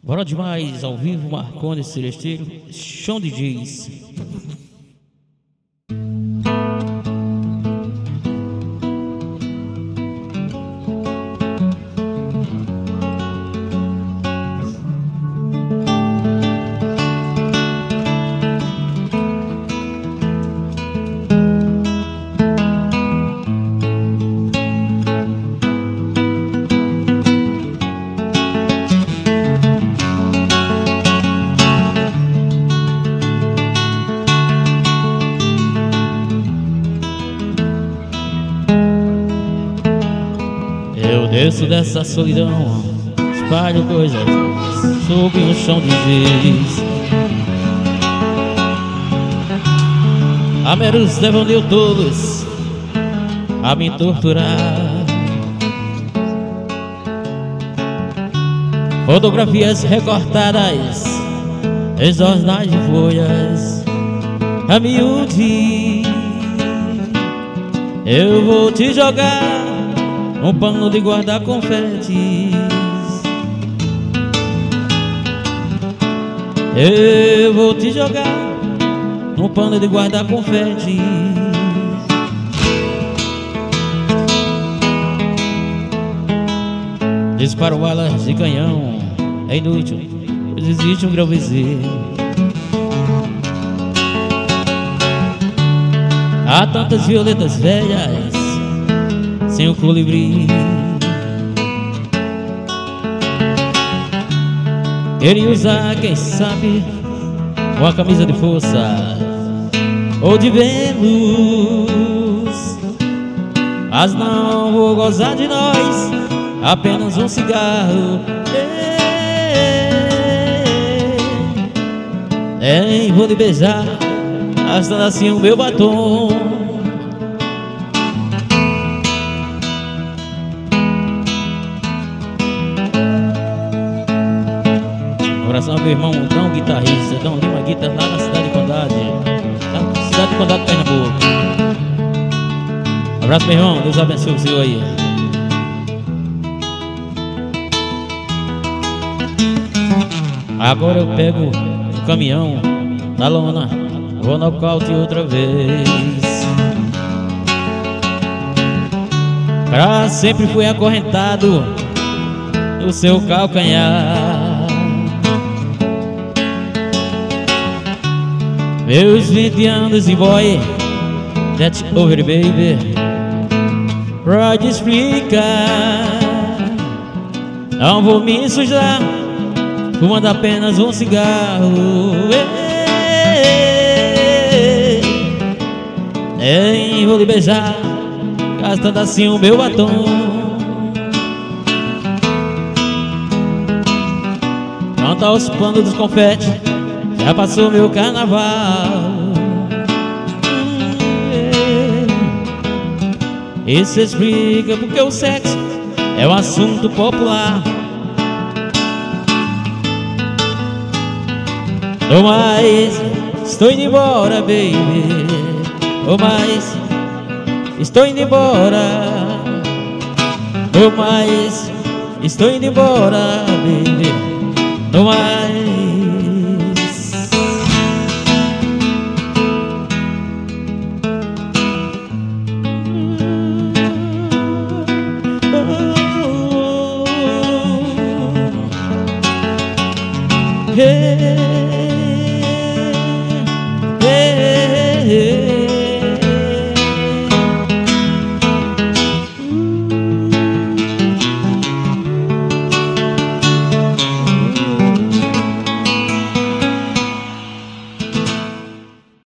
Bora demais, ao vivo, Marconi Celesteiro, chão de Giz. Eu desço dessa solidão, espalho coisas sobre um chão de giz. A meros levam-lhe todos a me torturar. Fotografias recortadas em jornais de folhas a miúde. Eu vou te jogar um pano de guardar confetes. Eu vou te jogar um pano de guardar confetes. Disparo balas de canhão, é inútil, pois existe um grão vizinho. Há tantas violetas velhas sem o colibri. Queria usar, quem sabe, uma camisa de força ou de Vênus, mas não vou gozar de nós, apenas um cigarro. Vou lhe beijar, gastando assim o meu batom. Abração meu irmão Dão, guitarrista Dão Lima, guitarra lá na cidade de Condade, cidade de Condade, Pernambuco. Abraço meu irmão, Deus abençoe o senhor aí. Agora eu pego o caminhão da lona, vou nocaute outra vez. Pra sempre fui acorrentado no seu calcanhar. Meus 20 anos e boy, that's over baby, pode explicar. Não vou me sujar, fumando apenas um cigarro. Vou lhe beijar, gastando assim o meu batom. Não tá os panos dos confetes, já passou meu carnaval. Isso explica porque o sexo é um assunto popular. Oh, mas estou indo embora, baby. Oh, mas estou indo embora. Oh, mas estou indo embora, baby. Oh, mas hey.